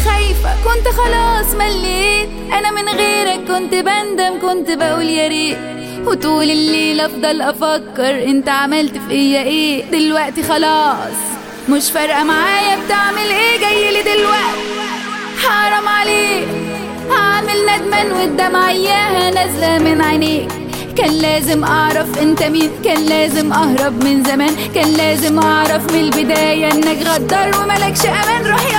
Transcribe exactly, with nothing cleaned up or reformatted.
خايفة، كنت خلاص مليت، انا من غيرك كنت بندم، كنت بقول يا ريت، وطول الليل افضل افكر انت عملت فيا ايه. دلوقتي خلاص مش فارقة معايا بتعمل ايه، جايلي دلوقتي حرام عليك، هعمل ندمان والدمعة اياها نازلة من عينيك. كان لازم اعرف انت مين، كان لازم اهرب من زمان، كان لازم اعرف من البداية انك غدار وملكش امان. روح يا